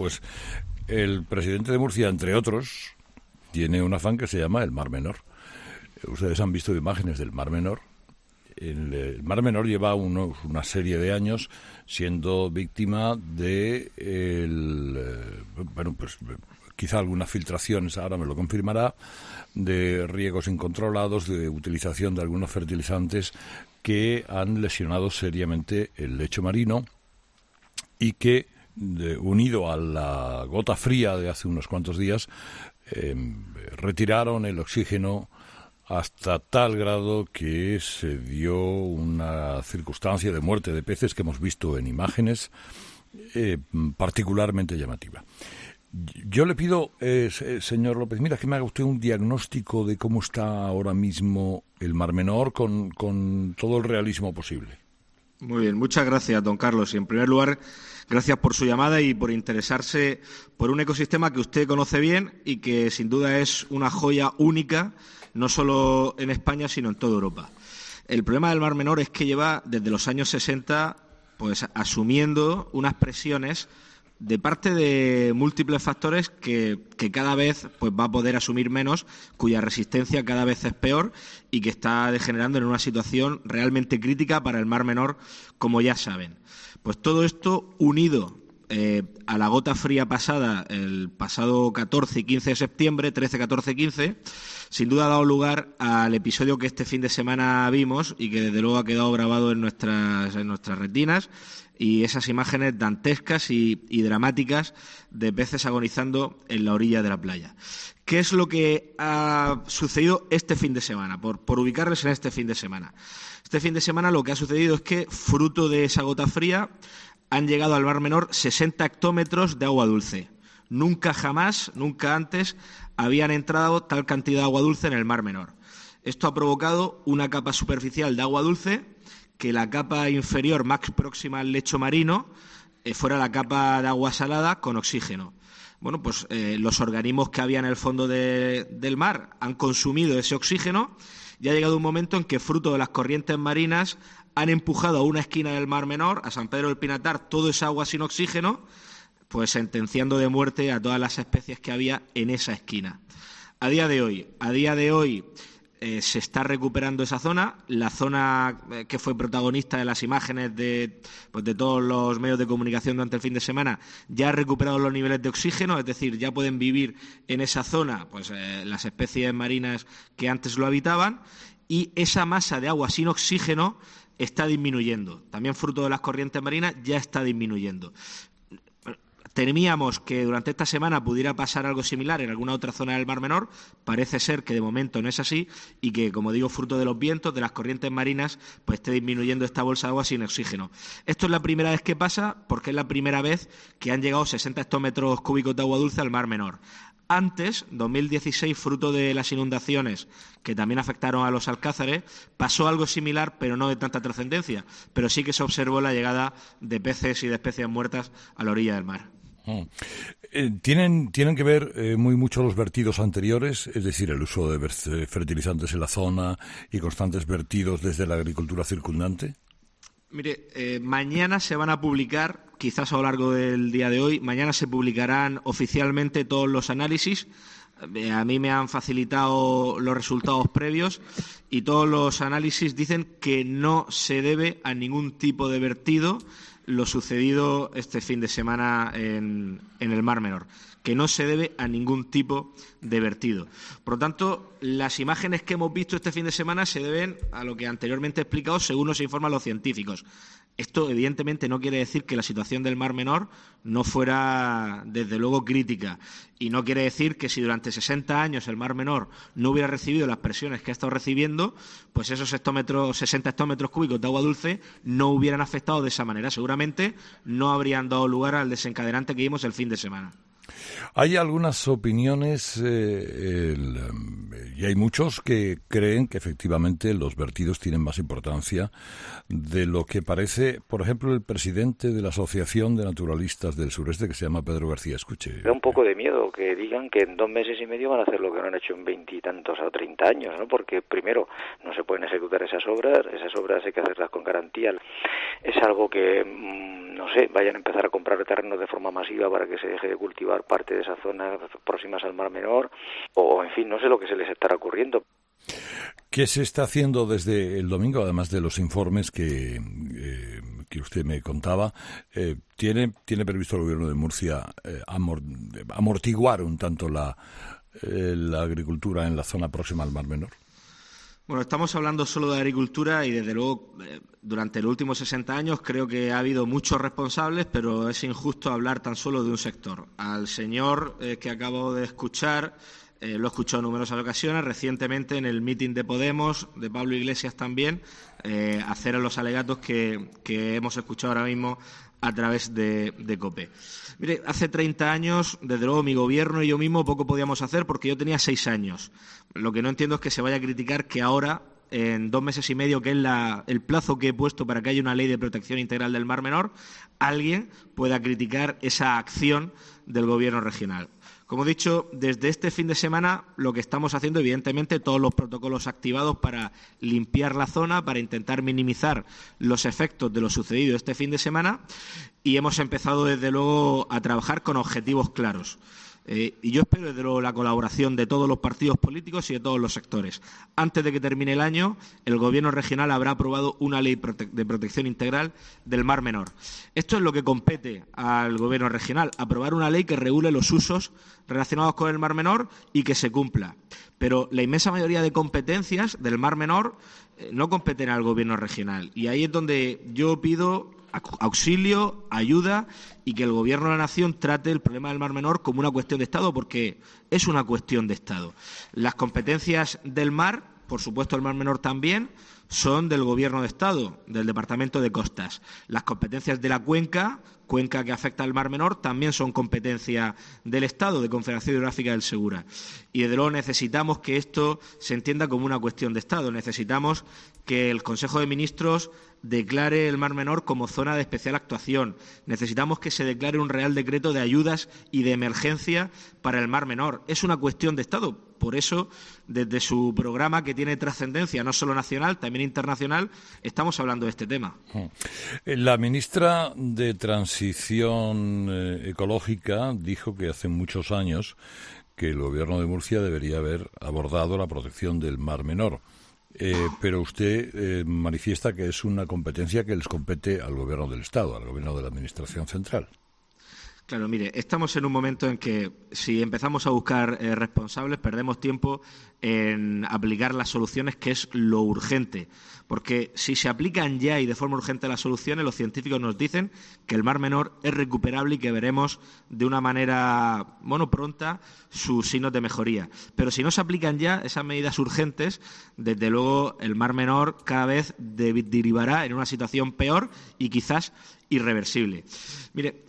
pues el presidente de Murcia, entre otros, tiene un afán que se llama el Mar Menor. Ustedes han visto imágenes del Mar Menor. El Mar Menor lleva una serie de años siendo víctima de quizá algunas filtraciones, ahora me lo confirmará, de riegos incontrolados, de utilización de algunos fertilizantes que han lesionado seriamente el lecho marino y que, unido a la gota fría de hace unos cuantos días, retiraron el oxígeno hasta tal grado que se dio una circunstancia de muerte de peces que hemos visto en imágenes particularmente llamativa. Yo le pido, señor López Miras, que me haga usted un diagnóstico de cómo está ahora mismo el Mar Menor con todo el realismo posible. Muy bien, muchas gracias, don Carlos. Y en primer lugar, gracias por su llamada y por interesarse por un ecosistema que usted conoce bien y que sin duda es una joya única, no solo en España, sino en toda Europa. El problema del Mar Menor es que lleva desde los años 60 pues asumiendo unas presiones de parte de múltiples factores que cada vez pues va a poder asumir menos, cuya resistencia cada vez es peor y que está degenerando en una situación realmente crítica para el Mar Menor, como ya saben. Pues todo esto unido a la gota fría pasada el pasado 14 y 15 de septiembre, 13, 14, 15, sin duda ha dado lugar al episodio que este fin de semana vimos y que desde luego ha quedado grabado en nuestras retinas, y esas imágenes dantescas y dramáticas de peces agonizando en la orilla de la playa. ¿Qué es lo que ha sucedido este fin de semana? Por ubicarles en este fin de semana. Este fin de semana lo que ha sucedido es que, fruto de esa gota fría, han llegado al Mar Menor 60 hectómetros de agua dulce. Nunca jamás, nunca antes, habían entrado tal cantidad de agua dulce en el Mar Menor. Esto ha provocado una capa superficial de agua dulce, que la capa inferior más próxima al lecho marino fuera la capa de agua salada con oxígeno. Bueno, pues los organismos que había en el fondo del mar han consumido ese oxígeno y ha llegado un momento en que, fruto de las corrientes marinas, han empujado a una esquina del Mar Menor, a San Pedro del Pinatar, todo ese agua sin oxígeno, pues sentenciando de muerte a todas las especies que había en esa esquina. A día de hoy se está recuperando esa zona, la zona que fue protagonista de las imágenes de todos los medios de comunicación durante el fin de semana, ya ha recuperado los niveles de oxígeno, es decir, ya pueden vivir en esa zona las especies marinas que antes lo habitaban, y esa masa de agua sin oxígeno está disminuyendo. También fruto de las corrientes marinas ya está disminuyendo. Temíamos que durante esta semana pudiera pasar algo similar en alguna otra zona del Mar Menor. Parece ser que de momento no es así y que, como digo, fruto de los vientos, de las corrientes marinas, pues esté disminuyendo esta bolsa de agua sin oxígeno. Esto es la primera vez que pasa, porque es la primera vez que han llegado 60 hectómetros cúbicos de agua dulce al Mar Menor. Antes, 2016, fruto de las inundaciones que también afectaron a los alcázares, pasó algo similar, pero no de tanta trascendencia. Pero sí que se observó la llegada de peces y de especies muertas a la orilla del mar. ¿Tienen que ver muy mucho los vertidos anteriores, es decir, el uso de fertilizantes en la zona y constantes vertidos desde la agricultura circundante? Mire, mañana se van a publicar, quizás a lo largo del día de hoy, mañana se publicarán oficialmente todos los análisis. A mí me han facilitado los resultados previos y todos los análisis dicen que no se debe a ningún tipo de vertido lo sucedido este fin de semana en el Mar Menor, que no se debe a ningún tipo de vertido. Por lo tanto, las imágenes que hemos visto este fin de semana se deben a lo que anteriormente he explicado, según nos informan los científicos. Esto, evidentemente, no quiere decir que la situación del Mar Menor no fuera, desde luego, crítica. Y no quiere decir que si durante 60 años el Mar Menor no hubiera recibido las presiones que ha estado recibiendo, pues esos 60 hectómetros cúbicos de agua dulce no hubieran afectado de esa manera. Seguramente no habrían dado lugar al desencadenante que vimos el fin de semana. Hay algunas opiniones y hay muchos que creen que efectivamente los vertidos tienen más importancia de lo que parece. Por ejemplo, el presidente de la Asociación de Naturalistas del Sureste, que se llama Pedro García. Escuche. Da un poco de miedo que digan que en 2 meses y medio van a hacer lo que no han hecho en 20 y tantos o 30 años, ¿no? Porque primero no se pueden ejecutar esas obras hay que hacerlas con garantía. Es algo que, no sé, vayan a empezar a comprar terrenos de forma masiva para que se deje de cultivar parte de esas zonas próximas al Mar Menor, o en fin, no sé lo que se les estará ocurriendo. ¿Qué se está haciendo desde el domingo, además de los informes que usted me contaba? ¿Tiene previsto el Gobierno de Murcia amortiguar un tanto la agricultura en la zona próxima al Mar Menor? Bueno, estamos hablando solo de agricultura y, desde luego, durante los últimos 60 años creo que ha habido muchos responsables, pero es injusto hablar tan solo de un sector. Al señor que acabo de escuchar, lo he escuchado en numerosas ocasiones, recientemente en el mitin de Podemos, de Pablo Iglesias también, hacer los alegatos que hemos escuchado ahora mismo a través de COPE. Mire, hace 30 años, desde luego, mi gobierno y yo mismo poco podíamos hacer porque yo tenía 6 años. Lo que no entiendo es que se vaya a criticar que ahora, en 2 meses y medio, que es el plazo que he puesto para que haya una ley de protección integral del Mar Menor, alguien pueda criticar esa acción del Gobierno regional. Como he dicho, desde este fin de semana lo que estamos haciendo, evidentemente, todos los protocolos activados para limpiar la zona, para intentar minimizar los efectos de lo sucedido este fin de semana, y hemos empezado, desde luego, a trabajar con objetivos claros. Y yo espero, desde luego, la colaboración de todos los partidos políticos y de todos los sectores. Antes de que termine el año, el Gobierno regional habrá aprobado una ley de protección integral del Mar Menor. Esto es lo que compete al Gobierno regional, aprobar una ley que regule los usos relacionados con el Mar Menor y que se cumpla. Pero la inmensa mayoría de competencias del Mar Menor no competen al Gobierno regional. Y ahí es donde yo pido auxilio, ayuda, y que el Gobierno de la Nación trate el problema del Mar Menor como una cuestión de Estado, porque es una cuestión de Estado. Las competencias del mar, por supuesto el Mar Menor también, son del Gobierno de Estado, del Departamento de Costas. Las competencias de la cuenca que afecta al Mar Menor, también son competencia del Estado, de Confederación Hidrográfica del Segura. Y, desde luego, necesitamos que esto se entienda como una cuestión de Estado. Necesitamos que el Consejo de Ministros declare el Mar Menor como zona de especial actuación. Necesitamos que se declare un Real Decreto de ayudas y de emergencia para el Mar Menor. Es una cuestión de Estado. Por eso, desde su programa, que tiene trascendencia no solo nacional, también internacional, estamos hablando de este tema. La ministra de Transición Ecológica dijo que hace muchos años que el Gobierno de Murcia debería haber abordado la protección del Mar Menor. Pero usted manifiesta que es una competencia que les compete al Gobierno del Estado, al Gobierno de la Administración Central. Claro, mire, estamos en un momento en que, si empezamos a buscar responsables, perdemos tiempo en aplicar las soluciones, que es lo urgente. Porque si se aplican ya y de forma urgente las soluciones, los científicos nos dicen que el Mar Menor es recuperable y que veremos de una manera pronta sus signos de mejoría. Pero si no se aplican ya esas medidas urgentes, desde luego el Mar Menor cada vez derivará en una situación peor y quizás irreversible. Mire,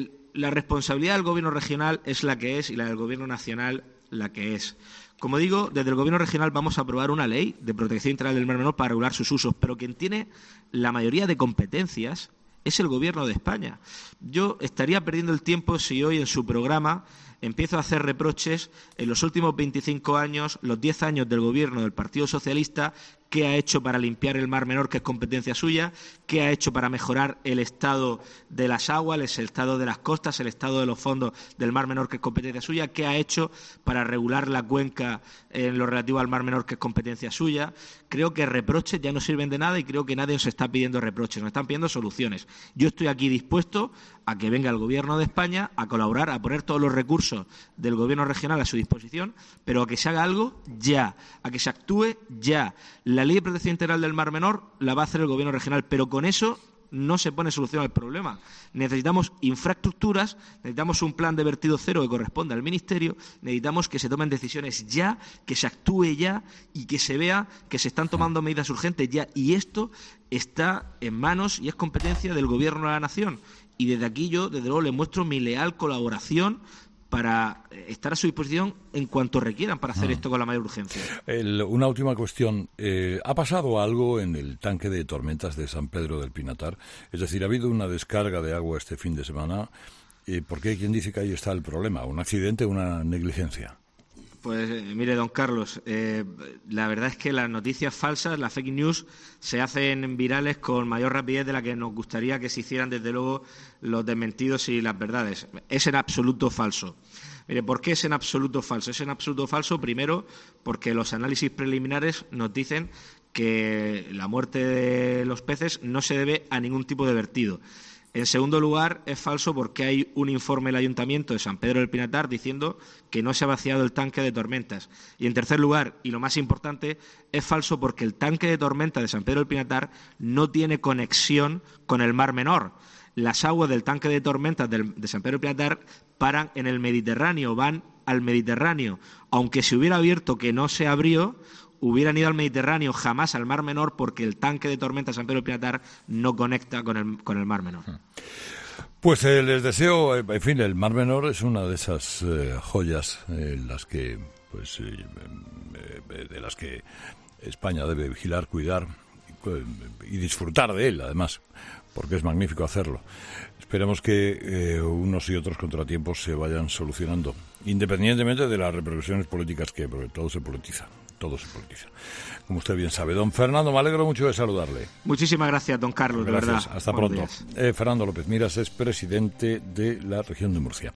la responsabilidad del Gobierno regional es la que es y la del Gobierno nacional la que es. Como digo, desde el Gobierno regional vamos a aprobar una ley de protección integral del Mar Menor para regular sus usos, pero quien tiene la mayoría de competencias es el Gobierno de España. Yo estaría perdiendo el tiempo si hoy en su programa empiezo a hacer reproches en los últimos 25 años, los 10 años del Gobierno del Partido Socialista, qué ha hecho para limpiar el Mar Menor, que es competencia suya, qué ha hecho para mejorar el estado de las aguas, el estado de las costas, el estado de los fondos del Mar Menor, que es competencia suya, qué ha hecho para regular la cuenca en lo relativo al Mar Menor, que es competencia suya. Creo que reproches ya no sirven de nada y creo que nadie nos está pidiendo reproches, nos están pidiendo soluciones. Yo estoy aquí dispuesto a que venga el Gobierno de España a colaborar, a poner todos los recursos del Gobierno regional a su disposición, pero a que se haga algo ya, a que se actúe ya. La Ley de Protección Integral del Mar Menor la va a hacer el Gobierno regional, pero con eso no se pone solución al problema. Necesitamos infraestructuras, necesitamos un plan de vertido cero que corresponda al Ministerio, necesitamos que se tomen decisiones ya, que se actúe ya y que se vea que se están tomando medidas urgentes ya. Y esto está en manos y es competencia del Gobierno de la Nación. Y desde aquí yo, desde luego, le muestro mi leal colaboración para estar a su disposición en cuanto requieran para hacer esto con la mayor urgencia. Una última cuestión. ¿Ha pasado algo en el tanque de tormentas de San Pedro del Pinatar? Es decir, ¿ha habido una descarga de agua este fin de semana? ¿Por qué? ¿Quién dice que ahí está el problema? ¿Un accidente o una negligencia? Pues mire, don Carlos, la verdad es que las noticias falsas, las fake news, se hacen virales con mayor rapidez de la que nos gustaría que se hicieran, desde luego, los desmentidos y las verdades. Es en absoluto falso. Mire, ¿por qué es en absoluto falso? Es en absoluto falso, primero, porque los análisis preliminares nos dicen que la muerte de los peces no se debe a ningún tipo de vertido. En segundo lugar, es falso porque hay un informe del Ayuntamiento de San Pedro del Pinatar diciendo que no se ha vaciado el tanque de tormentas. Y en tercer lugar, y lo más importante, es falso porque el tanque de tormentas de San Pedro del Pinatar no tiene conexión con el Mar Menor. Las aguas del tanque de tormentas de San Pedro del Pinatar paran en el Mediterráneo, van al Mediterráneo. Aunque se hubiera abierto, que no se abrió, hubieran ido al Mediterráneo, jamás al Mar Menor, porque el tanque de tormentas San Pedro del Pinatar no conecta con el Mar Menor. Pues les deseo, en fin, el Mar Menor es una de esas joyas las que, pues, de las que España debe vigilar, cuidar y disfrutar de él, además, porque es magnífico hacerlo. Esperemos que unos y otros contratiempos se vayan solucionando, independientemente de las repercusiones políticas que, porque todo se politiza. Todo se politiza. Como usted bien sabe. Don Fernando, me alegro mucho de saludarle. Muchísimas gracias, don Carlos, gracias, de verdad. Hasta pronto. Fernando López Miras es presidente de la región de Murcia.